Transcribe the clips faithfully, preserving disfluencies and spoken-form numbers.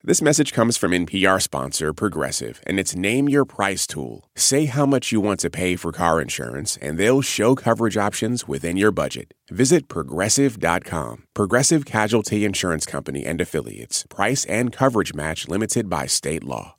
This message comes from N P R sponsor Progressive and its Name Your Price tool. Say how much you want to pay for car insurance, and they'll show coverage options within your budget. Visit Progressive dot com. Progressive Casualty Insurance Company and Affiliates. Price and coverage match limited by state law.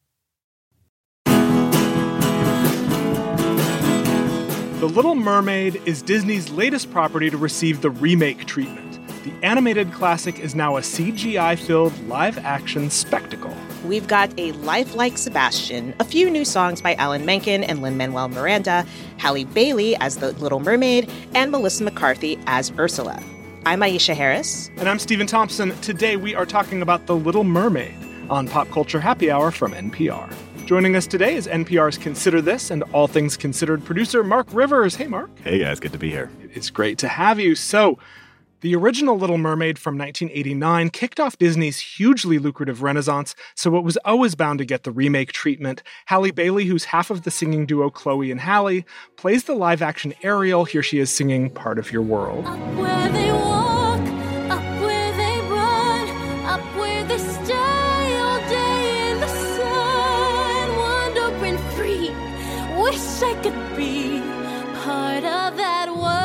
The Little Mermaid is Disney's latest property to receive the remake treatment. The animated classic is now a C G I-filled live-action spectacle. We've got a lifelike Sebastian, a few new songs by Alan Menken and Lin-Manuel Miranda, Halle Bailey as the Little Mermaid, and Melissa McCarthy as Ursula. I'm Aisha Harris. And I'm Stephen Thompson. Today we are talking about The Little Mermaid on Pop Culture Happy Hour from N P R. Joining us today is N P R's Consider This and All Things Considered producer Mark Rivers. Hey, Mark. Hey, guys. Good to be here. It's great to have you. So, the original Little Mermaid from nineteen eighty-nine kicked off Disney's hugely lucrative renaissance, so it was always bound to get the remake treatment. Halle Bailey, who's half of the singing duo Chloe and Halle, plays the live-action Ariel. Here she is singing Part of Your World. Up where they walk, up where they run, up where they stay all day in the sun, wandering free, wish I could be part of that world.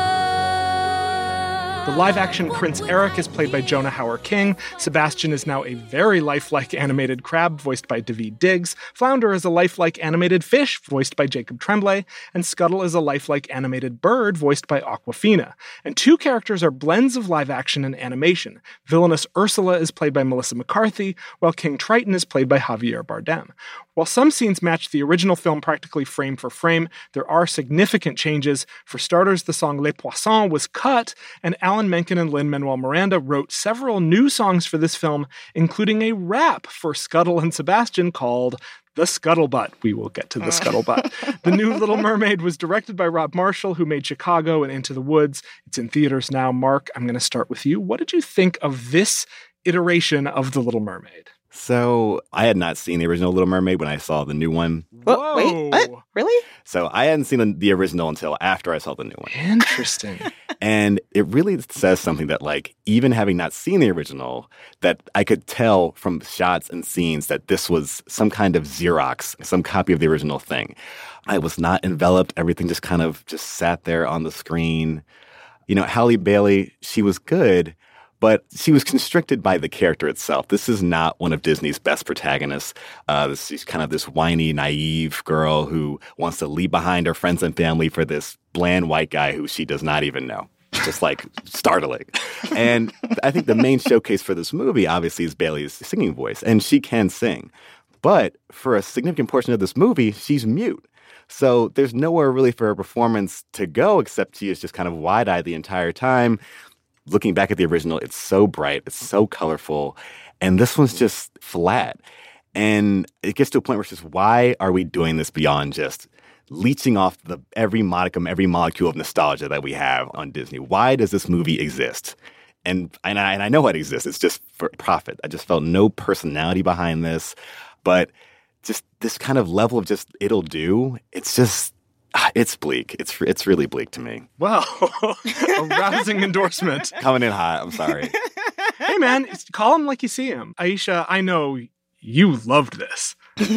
The live-action Prince Eric is played by Jonah Hauer-King. Sebastian is now a very lifelike animated crab, voiced by Daveed Diggs. Flounder is a lifelike animated fish, voiced by Jacob Tremblay. And Scuttle is a lifelike animated bird, voiced by Awkwafina. And two characters are blends of live-action and animation. Villainous Ursula is played by Melissa McCarthy, while King Triton is played by Javier Bardem. While some scenes match the original film practically frame for frame, there are significant changes. For starters, the song Les Poissons was cut, and Alan Menken and Lin-Manuel Miranda wrote several new songs for this film, including a rap for Scuttle and Sebastian called The Scuttlebutt. We will get to The Scuttlebutt. The new Little Mermaid was directed by Rob Marshall, who made Chicago and Into the Woods. It's in theaters now. Mark, I'm going to start with you. What did you think of this iteration of The Little Mermaid? So I had not seen the original Little Mermaid when I saw the new one. Whoa. Wait, what? Really? So I hadn't seen the, the original until after I saw the new one. Interesting. And it really says something that, like, even having not seen the original, that I could tell from shots and scenes that this was some kind of Xerox, some copy of the original thing. I was not enveloped. Everything just kind of just sat there on the screen. You know, Halle Bailey, she was good, but she was constricted by the character itself. This is not one of Disney's best protagonists. Uh, this, she's kind of this whiny, naive girl who wants to leave behind her friends and family for this bland white guy who she does not even know. Just like startling. And I think the main showcase for this movie, obviously, is Bailey's singing voice. And she can sing. But for a significant portion of this movie, she's mute. So there's nowhere really for her performance to go except she is just kind of wide-eyed the entire time. Looking back at the original, it's so bright, it's so colorful, and this one's just flat. And it gets to a point where it's just, why are we doing this beyond just leeching off the every modicum, every molecule of nostalgia that we have on Disney? Why does this movie exist? And, and, I, and I know it exists. It's just for profit. I just felt no personality behind this. But just this kind of level of just it'll do, it's just... It's bleak. It's it's really bleak to me. Wow. A rousing endorsement. Coming in hot. I'm sorry. Hey, man, call him like you see him. Aisha, I know you loved this.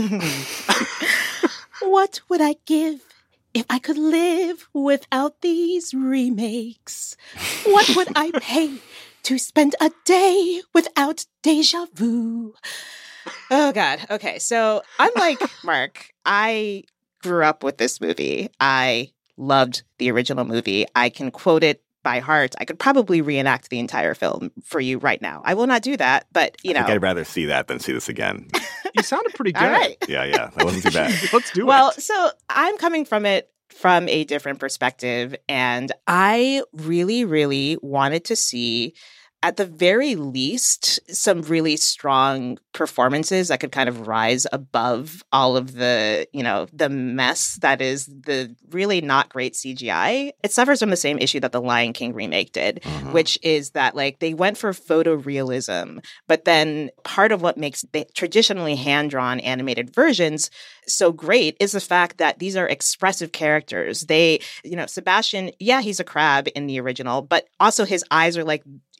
What would I give if I could live without these remakes? What would I pay to spend a day without deja vu? Oh, God. Okay, so unlike Mark, I... grew up with this movie. I loved the original movie. I can quote it by heart. I could probably reenact the entire film for you right now. I will not do that, but, you know. I think I'd rather see that than see this again. You sounded pretty good. All right. Yeah, yeah. That wasn't too bad. Let's do well, it. Well, so I'm coming from it from a different perspective, and I really, really wanted to see, at the very least, some really strong performances that could kind of rise above all of the, you know, the mess that is the really not great C G I. It suffers from the same issue that the Lion King remake did, mm-hmm. which is that, like, they went for photorealism, but then part of what makes the traditionally hand-drawn animated versions so great is the fact that these are expressive characters. They, you know, Sebastian, yeah, he's a crab in the original, but also his eyes are like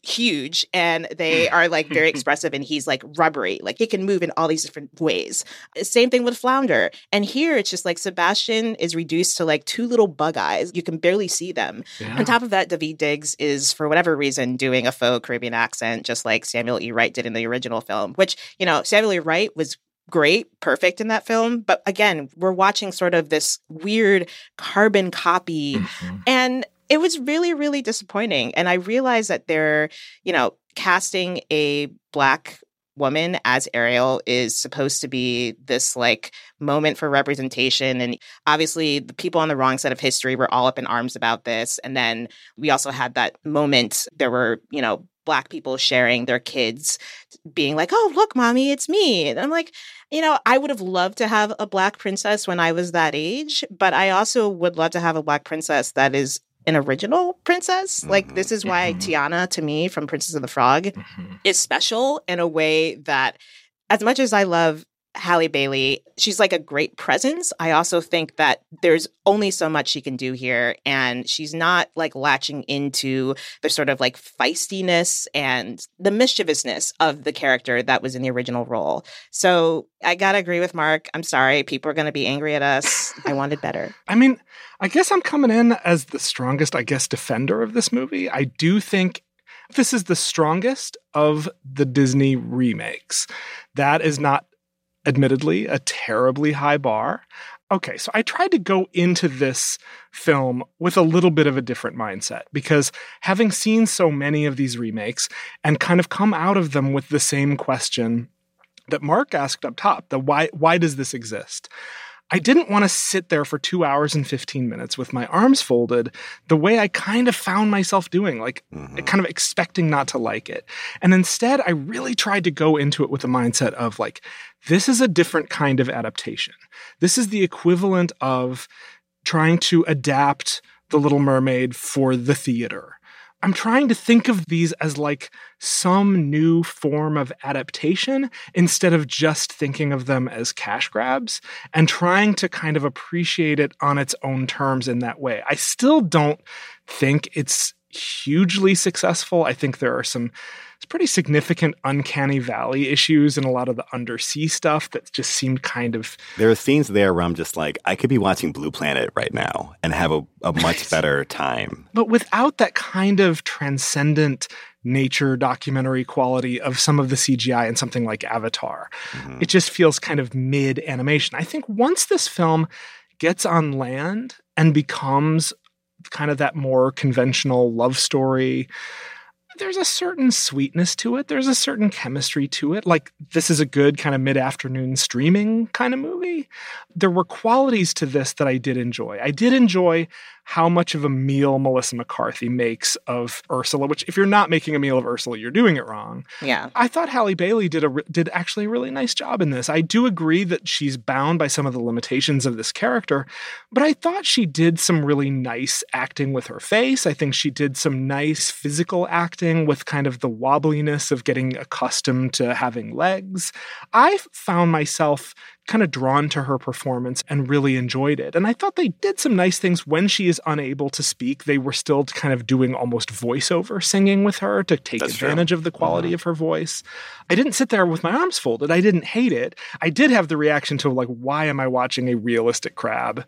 huge and they are like very expressive, and he's like rubbery. Like he can move in all these different ways. Same thing with Flounder. And here it's just like Sebastian is reduced to like two little bug eyes. You can barely see them. Yeah. On top of that, Daveed Diggs is, for whatever reason, doing a faux Caribbean accent, just like Samuel E. Wright did in the original film, which, you know, Samuel E. Wright was great, perfect in that film. But again, we're watching sort of this weird carbon copy. Mm-hmm. And it was really, really disappointing. And I realized that they're, you know, casting a Black woman as Ariel is supposed to be this like moment for representation. And obviously the people on the wrong side of history were all up in arms about this. And then we also had that moment. There were, you know, Black people sharing their kids being like, oh, look, mommy, it's me. And I'm like, you know, I would have loved to have a Black princess when I was that age, but I also would love to have a Black princess that is an original princess. Mm-hmm. Like, this is why mm-hmm. Tiana, to me, from Princess and the Frog, mm-hmm. is special in a way that, as much as I love Halle Bailey, she's like a great presence. I also think that there's only so much she can do here, and she's not like latching into the sort of like feistiness and the mischievousness of the character that was in the original role. So I gotta agree with Mark. I'm sorry. People are going to be angry at us. I wanted better. I mean, I guess I'm coming in as the strongest, I guess, defender of this movie. I do think this is the strongest of the Disney remakes. That is not, admittedly, a terribly high bar. Okay, so I tried to go into this film with a little bit of a different mindset, because having seen so many of these remakes and kind of come out of them with the same question that Mark asked up top, the why why does this exist? I didn't want to sit there for two hours and fifteen minutes with my arms folded the way I kind of found myself doing, like mm-hmm. kind of expecting not to like it. And instead, I really tried to go into it with a mindset of like, this is a different kind of adaptation. This is the equivalent of trying to adapt The Little Mermaid for the theater. I'm trying to think of these as like some new form of adaptation instead of just thinking of them as cash grabs, and trying to kind of appreciate it on its own terms in that way. I still don't think it's hugely successful. I think there are some pretty significant uncanny valley issues and a lot of the undersea stuff that just seemed kind of... There are scenes there where I'm just like, I could be watching Blue Planet right now and have a, a much better time. But without that kind of transcendent nature documentary quality of some of the C G I in something like Avatar. Mm-hmm. It just feels kind of mid-animation. I think once this film gets on land and becomes kind of that more conventional love story, there's a certain sweetness to it. There's a certain chemistry to it. Like, this is a good kind of mid-afternoon streaming kind of movie. There were qualities to this that I did enjoy. I did enjoy how much of a meal Melissa McCarthy makes of Ursula, which if you're not making a meal of Ursula, you're doing it wrong. Yeah. I thought Halle Bailey did a did actually a really nice job in this. I do agree that she's bound by some of the limitations of this character, but I thought she did some really nice acting with her face. I think she did some nice physical acting with kind of the wobbliness of getting accustomed to having legs. I found myself kind of drawn to her performance and really enjoyed it. And I thought they did some nice things when she is unable to speak. They were still kind of doing almost voiceover singing with her to take That's advantage true. of the quality mm-hmm. of her voice. I didn't sit there with my arms folded. I didn't hate it. I did have the reaction to like, why am I watching a realistic crab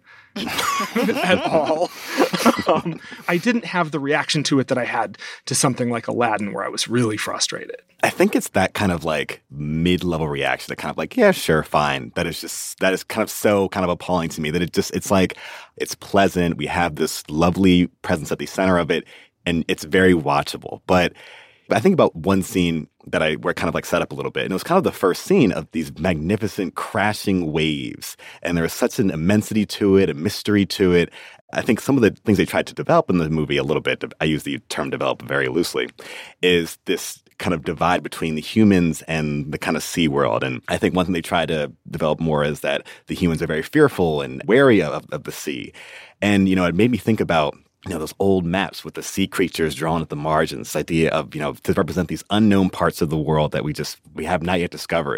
at all? um, I didn't have the reaction to it that I had to something like Aladdin, where I was really frustrated. I think it's that kind of like mid-level reaction, that kind of like, yeah, sure, fine. That is just, that is kind of so kind of appalling to me that it just, it's like, it's pleasant. We have this lovely presence at the center of it, and it's very watchable. But I think about one scene that I were kind of like set up a little bit. And it was kind of the first scene of these magnificent crashing waves. And there was such an immensity to it, a mystery to it. I think some of the things they tried to develop in the movie a little bit, I use the term develop very loosely, is this kind of divide between the humans and the kind of sea world. And I think one thing they try to develop more is that the humans are very fearful and wary of, of the sea. And, you know, it made me think about, you know, those old maps with the sea creatures drawn at the margins, this idea of, you know, to represent these unknown parts of the world that we just, we have not yet discovered.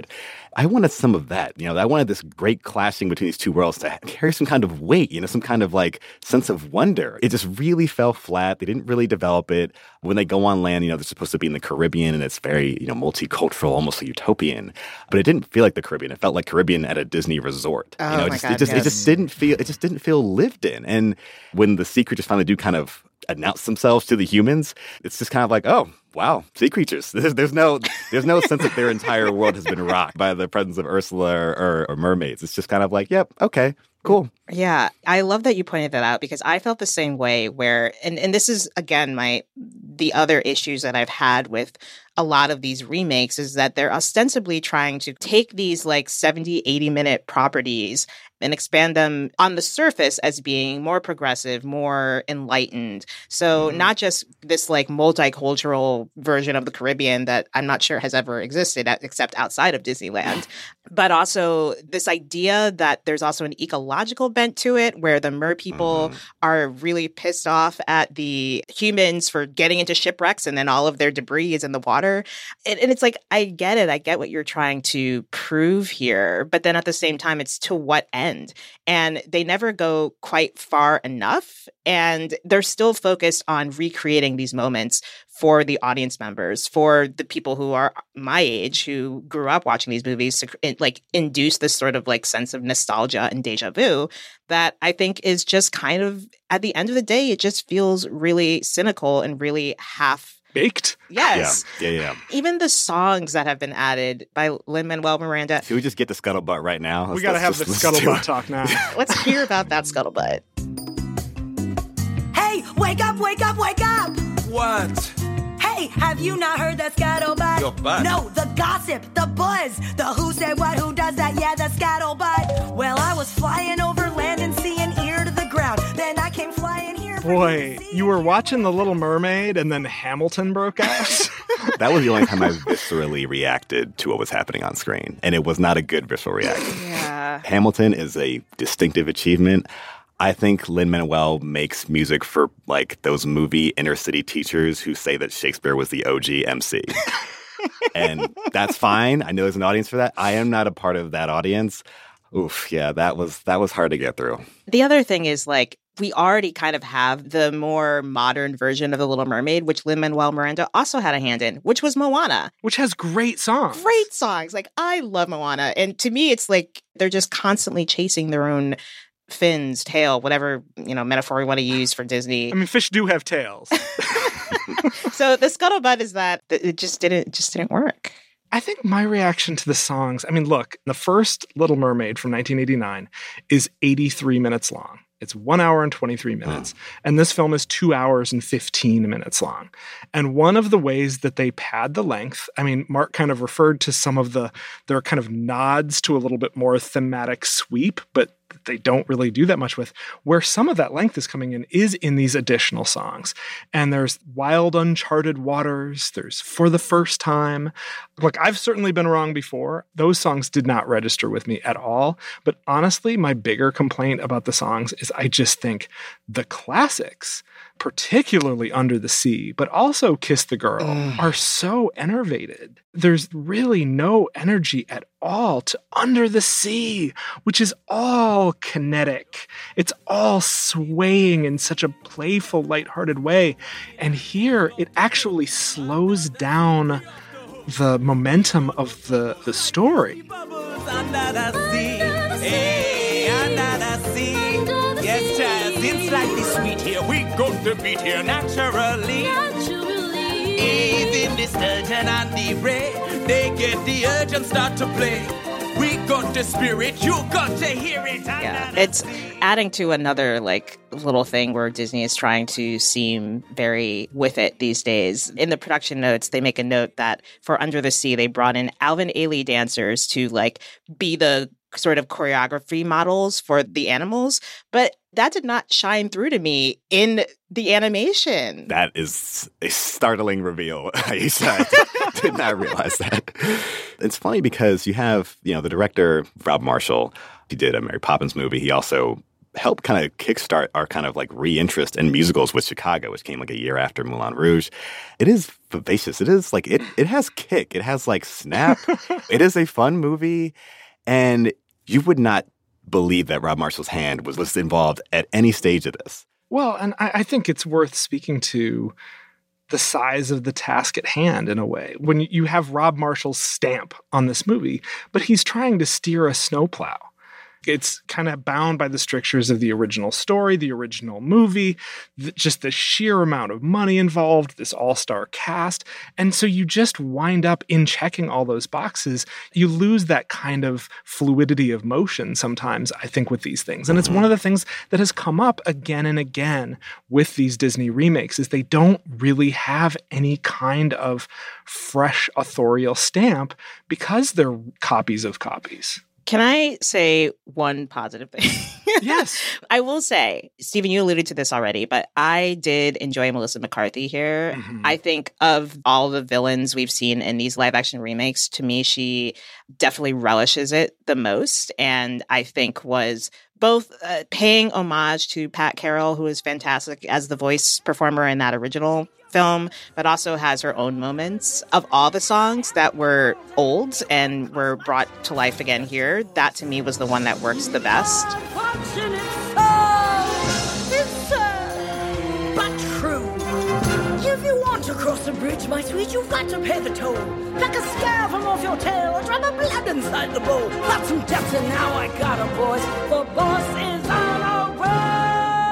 I wanted some of that. You know, I wanted this great clashing between these two worlds to carry some kind of weight, you know, some kind of like sense of wonder. It just really fell flat. They didn't really develop it. When they go on land, you know, they're supposed to be in the Caribbean and it's very, you know, multicultural, almost utopian. But it didn't feel like the Caribbean. It felt like Caribbean at a Disney resort. Oh, you know, it my just, God, it just, yes. it just didn't feel, it just didn't feel lived in. And when the sea creatures finally do kind of announce themselves to the humans, it's just kind of like, oh, wow, sea creatures. There's, there's no there's no sense that their entire world has been rocked by the presence of Ursula or, or, or mermaids. It's just kind of like, yep, okay, cool. Yeah, I love that you pointed that out because I felt the same way where, and, and this is, again, my the other issues that I've had with a lot of these remakes is that they're ostensibly trying to take these like seventy, eighty minute properties and expand them on the surface as being more progressive, more enlightened. So mm-hmm. not just this like multicultural version of the Caribbean that I'm not sure has ever existed except outside of Disneyland, but also this idea that there's also an ecological bent to it where the mer people mm-hmm. are really pissed off at the humans for getting into shipwrecks and then all of their debris is in the water. And, and it's like, I get it. I get what you're trying to prove here. But then at the same time, it's to what end? And they never go quite far enough. And they're still focused on recreating these moments for the audience members, for the people who are my age, who grew up watching these movies to like induce this sort of like sense of nostalgia and deja vu that I think is just kind of, at the end of the day, it just feels really cynical and really half baked. Yes. Yeah, yeah, yeah. Even the songs that have been added by Lin-Manuel Miranda. Can we just get the scuttlebutt right now? Let's, we got to have the scuttlebutt talk now. Let's hear about that scuttlebutt. Hey, wake up, wake up, wake up! What? Hey, have you not heard that scuttlebutt? Your butt? No, the gossip, the buzz, the who said what, who does that, yeah, the scuttlebutt. Well, I was flying over land and sea and ear to the ground. Then I came flying here. Boy, you were watching The Little Mermaid and then Hamilton broke out? That was the only time I viscerally reacted to what was happening on screen. And it was not a good visceral reaction. Yeah. Hamilton is a distinctive achievement. I think Lin-Manuel makes music for, like, those movie inner-city teachers who say that Shakespeare was the O G M C. And that's fine. I know there's an audience for that. I am not a part of that audience. Oof, yeah, that was that was hard to get through. The other thing is, like, we already kind of have the more modern version of The Little Mermaid, which Lin-Manuel Miranda also had a hand in, which was Moana. Which has great songs. Great songs. Like, I love Moana. And to me, it's like they're just constantly chasing their own fins, tail, whatever, you know, metaphor we want to use for Disney. I mean, fish do have tails. So the scuttlebutt is that it just didn't it just didn't work. I think my reaction to the songs, I mean, look, the first Little Mermaid from nineteen eighty-nine is eighty-three minutes long. It's one hour and twenty-three minutes. Oh. And this film is two hours and fifteen minutes long. And one of the ways that they pad the length, I mean, Mark kind of referred to some of the, there are kind of nods to a little bit more thematic sweep, but they don't really do that much with. Where some of that length is coming in is in these additional songs. And there's Wild Uncharted Waters. There's For the First Time. Look, I've certainly been wrong before. Those songs did not register with me at all. But honestly, my bigger complaint about the songs is I just think the classics, particularly Under the Sea, but also Kiss the Girl, mm. are so enervated. There's really no energy at all to Under the Sea, which is all kinetic. It's all swaying in such a playful, lighthearted way. And here, it actually slows down the momentum of the, the story. Under the sea, hey, under the sea. Yes, child, it's slightly sweet here. We got to beat here naturally. Naturally. Even the sturgeon and the ray, they get the urge and start to play. We got the spirit, you got to hear it. Yeah, it's adding to another like little thing where Disney is trying to seem very with it these days. In the production notes, they make a note that for Under the Sea, they brought in Alvin Ailey dancers to like be the sort of choreography models for the animals, but that did not shine through to me in the animation. That is a startling reveal. I did not realize that. It's funny because you have, you know, the director, Rob Marshall. He did a Mary Poppins movie. He also helped kind of kickstart our kind of like re-interest in musicals with Chicago, which came like a year after Moulin Rouge. It is vivacious. It is like, it, it has kick. It has like snap. It is a fun movie. And you would not believe that Rob Marshall's hand was, was involved at any stage of this. Well, and I, I think it's worth speaking to the size of the task at hand in a way. When you have Rob Marshall's stamp on this movie, but he's trying to steer a snowplow. It's kind of bound by the strictures of the original story, the original movie, the, just the sheer amount of money involved, this all-star cast. And so you just wind up in checking all those boxes. You lose that kind of fluidity of motion sometimes, I think, with these things. And it's one of the things that has come up again and again with these Disney remakes is they don't really have any kind of fresh authorial stamp because they're copies of copies. Can I say one positive thing? Yes. I will say, Stephen, you alluded to this already, but I did enjoy Melissa McCarthy here. Mm-hmm. I think of all the villains we've seen in these live action remakes, to me, she definitely relishes it the most. And I think was both uh, paying homage to Pat Carroll, who is fantastic as the voice performer in that original film, but also has her own moments. Of all the songs that were old and were brought to life again here, that to me was the one that works the best. But true. If you want to cross the bridge, my sweet, you've got to pay the toll. Like a scare from off your tail, a drop of blood inside the bowl. Got some depth and now I got a boys. The boss is on a roll.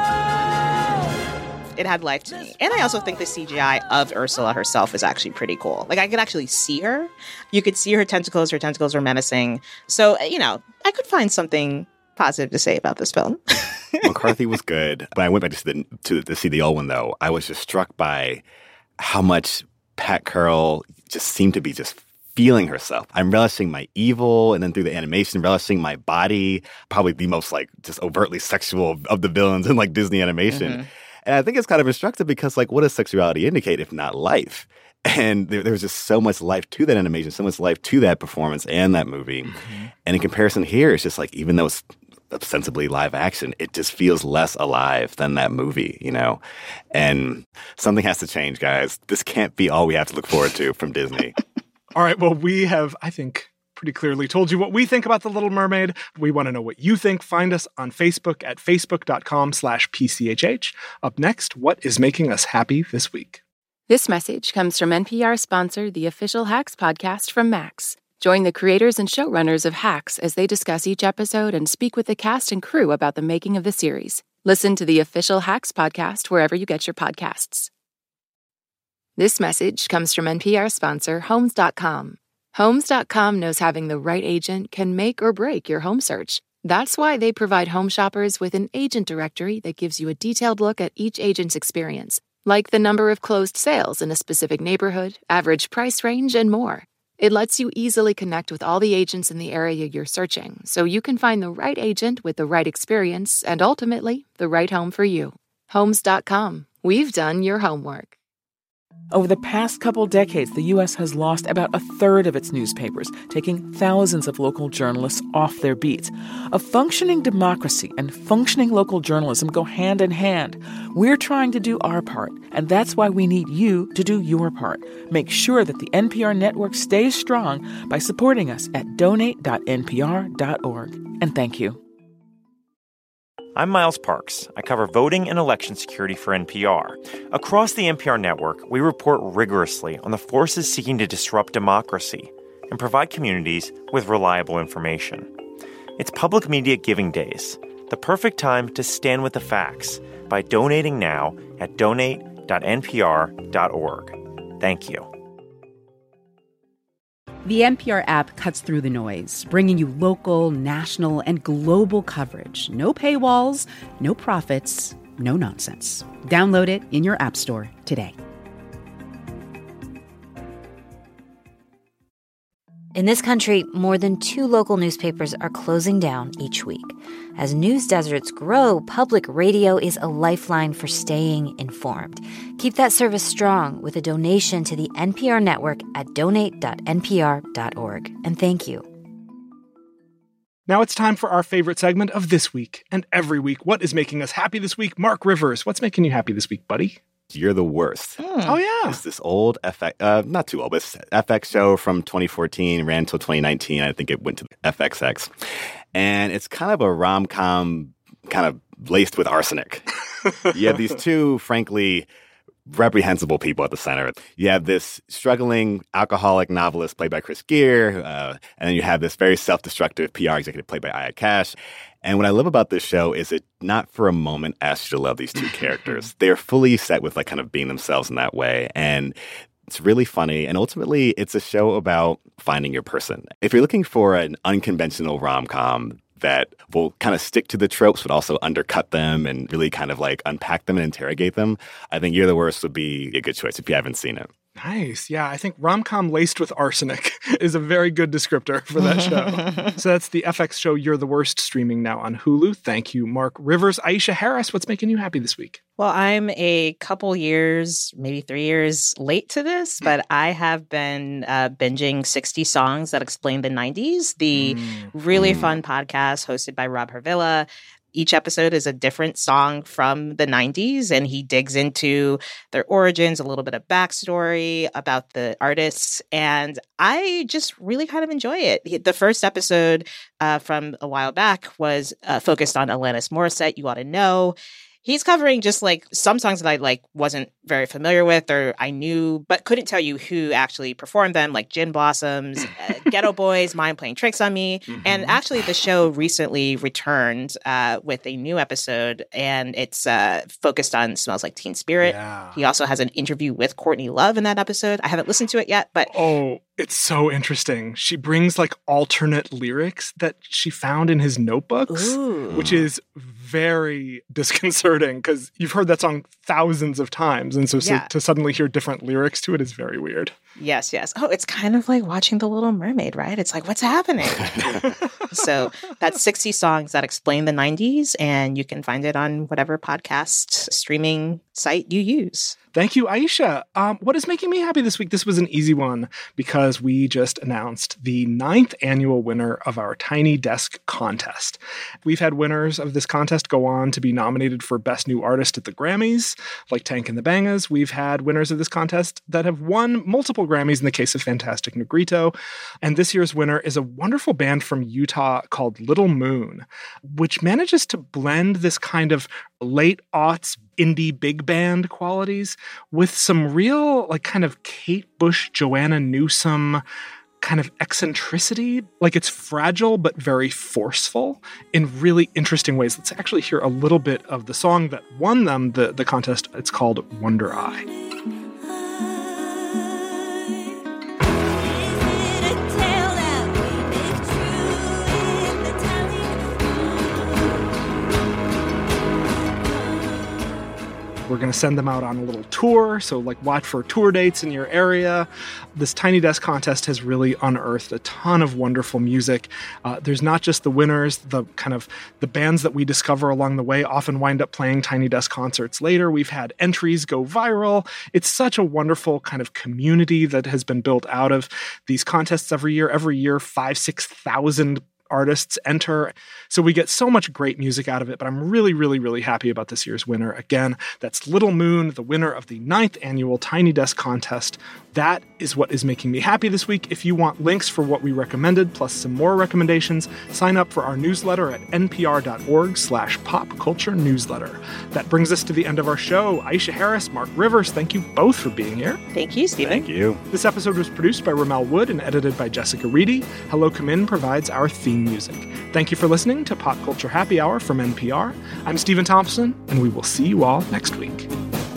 It had life to me. And I also think the C G I of Ursula herself is actually pretty cool. Like, I could actually see her. You could see her tentacles. Her tentacles are menacing. So, you know, I could find something positive to say about this film. McCarthy was good. When I went back to, the, to, to see the old one, though, I was just struck by how much Pat Carroll just seemed to be just feeling herself. I'm relishing my evil, and then through the animation, relishing my body. Probably the most, like, just overtly sexual of, of the villains in, like, Disney animation. Mm-hmm. And I think it's kind of instructive because, like, what does sexuality indicate if not life? And there, there was just so much life to that animation, so much life to that performance and that movie. Mm-hmm. And in comparison here, it's just like, even though it's ostensibly live action, it just feels less alive than that movie, you know? And something has to change, guys. This can't be all we have to look forward to from Disney. All right, well, we have, I think, pretty clearly told you what we think about The Little Mermaid. We want to know what you think. Find us on Facebook at facebook.com slash PCHH. Up next, what is making us happy this week? This message comes from N P R sponsor, the official Hacks podcast from Max. Join the creators and showrunners of Hacks as they discuss each episode and speak with the cast and crew about the making of the series. Listen to the official Hacks podcast wherever you get your podcasts. This message comes from N P R sponsor, Homes dot com. Homes dot com knows having the right agent can make or break your home search. That's why they provide home shoppers with an agent directory that gives you a detailed look at each agent's experience, like the number of closed sales in a specific neighborhood, average price range, and more. It lets you easily connect with all the agents in the area you're searching, so you can find the right agent with the right experience and ultimately the right home for you. Homes dot com. We've done your homework. Over the past couple decades, the U S has lost about a third of its newspapers, taking thousands of local journalists off their beats. A functioning democracy and functioning local journalism go hand in hand. We're trying to do our part, and that's why we need you to do your part. Make sure that the N P R network stays strong by supporting us at donate dot n p r dot org. And thank you. I'm Miles Parks. I cover voting and election security for N P R. Across the N P R network, we report rigorously on the forces seeking to disrupt democracy and provide communities with reliable information. It's Public Media Giving Days, the perfect time to stand with the facts by donating now at donate dot n p r dot org. Thank you. The N P R app cuts through the noise, bringing you local, national, and global coverage. No paywalls, no profits, no nonsense. Download it in your app store today. In this country, more than two local newspapers are closing down each week. As news deserts grow, public radio is a lifeline for staying informed. Keep that service strong with a donation to the N P R network at donate dot n p r dot org. And thank you. Now it's time for our favorite segment of this week and every week. What is making us happy this week? Mark Rivers, what's making you happy this week, buddy? You're the Worst. Mm. Oh, yeah. It's this old F X, uh, not too old, but it's F X show from twenty fourteen, ran until twenty nineteen. I think it went to F X X. And it's kind of a rom-com kind of laced with arsenic. You have these two, frankly, reprehensible people at the center. You have this struggling alcoholic novelist played by Chris Gere, uh, and then you have this very self-destructive P R executive played by Aya Cash. And what I love about this show is it not for a moment asks you to love these two characters. They're fully set with like kind of being themselves in that way. And it's really funny. And ultimately, it's a show about finding your person. If you're looking for an unconventional rom-com that will kind of stick to the tropes, but also undercut them and really kind of like unpack them and interrogate them, I think You're the Worst would be a good choice if you haven't seen it. Nice. Yeah, I think rom-com laced with arsenic is a very good descriptor for that show. So that's the F X show You're the Worst, streaming now on Hulu. Thank you, Mark Rivers. Aisha Harris, what's making you happy this week? Well, I'm a couple years, maybe three years late to this, but I have been uh, binging sixty Songs That Explain the nineties, the mm. really mm. fun podcast hosted by Rob Hervilla. Each episode is a different song from the nineties, and he digs into their origins, a little bit of backstory about the artists, and I just really kind of enjoy it. The first episode uh, from a while back was uh, focused on Alanis Morissette, You Ought to Know. He's covering just like some songs that I like wasn't very familiar with or I knew, but couldn't tell you who actually performed them, like Gin Blossoms, uh, Ghetto Boys, Mind Playing Tricks on Me. Mm-hmm. And actually the show recently returned uh, with a new episode, and it's uh, focused on Smells Like Teen Spirit. Yeah. He also has an interview with Courtney Love in that episode. I haven't listened to it yet, but... Oh, it's so interesting. She brings like alternate lyrics that she found in his notebooks, Ooh. Which is very disconcerting because you've heard that song thousands of times. And so, yeah. so to suddenly hear different lyrics to it is very weird. Yes, yes. Oh, it's kind of like watching The Little Mermaid, right? It's like, what's happening? So that's sixty Songs That Explain the nineties, and you can find it on whatever podcast streaming site you use. Thank you, Aisha. Um, what is making me happy this week? This was an easy one because we just announced the ninth annual winner of our Tiny Desk contest. We've had winners of this contest go on to be nominated for Best New Artist at the Grammys, like Tank and the Bangas. We've had winners of this contest that have won multiple Grammys in the case of Fantastic Negrito. And this year's winner is a wonderful band from Utah called Little Moon, which manages to blend this kind of late aughts indie big band qualities with some real like kind of Kate Bush, Joanna Newsom kind of eccentricity. Like it's fragile but very forceful in really interesting ways. Let's actually hear a little bit of the song that won them the, the contest. It's called Wonder Eye. We're going to send them out on a little tour, so like watch for tour dates in your area. This Tiny Desk contest has really unearthed a ton of wonderful music. Uh, there's not just the winners, the kind of the bands that we discover along the way often wind up playing Tiny Desk concerts later. We've had entries go viral. It's such a wonderful kind of community that has been built out of these contests every year. Every year, five, six thousand artists enter. So we get so much great music out of it, but I'm really, really, really happy about this year's winner. Again, that's Little Moon, the winner of the ninth annual Tiny Desk contest. That is what is making me happy this week. If you want links for what we recommended, plus some more recommendations, sign up for our newsletter at npr.org slash pop culture newsletter. That brings us to the end of our show. Aisha Harris, Mark Rivers, thank you both for being here. Thank you, Stephen. Thank you. This episode was produced by Ramel Wood and edited by Jessica Reedy. Hello Come In provides our theme music. Thank you for listening to Pop Culture Happy Hour from N P R. I'm Stephen Thompson, and we will see you all next week.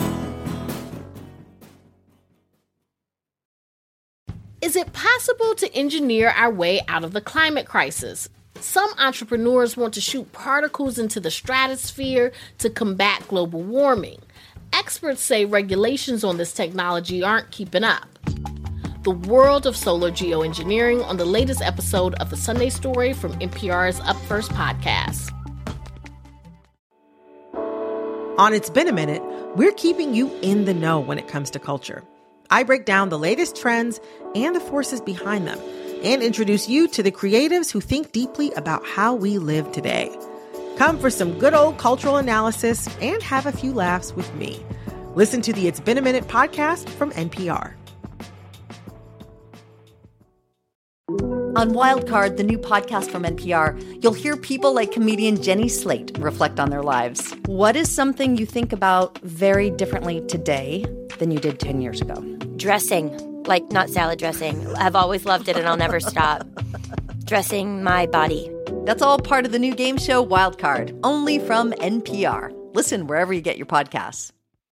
Is it possible to engineer our way out of the climate crisis? Some entrepreneurs want to shoot particles into the stratosphere to combat global warming. Experts say regulations on this technology aren't keeping up. The world of solar geoengineering on the latest episode of The Sunday Story from N P R's Up First podcast. On It's Been a Minute, we're keeping you in the know when it comes to culture. I break down the latest trends and the forces behind them and introduce you to the creatives who think deeply about how we live today. Come for some good old cultural analysis and have a few laughs with me. Listen to the It's Been a Minute podcast from N P R. On Wildcard, the new podcast from N P R, you'll hear people like comedian Jenny Slate reflect on their lives. What is something you think about very differently today than you did ten years ago? Dressing, like not salad dressing. I've always loved it and I'll never stop. Dressing my body. That's all part of the new game show Wildcard, only from N P R. Listen wherever you get your podcasts.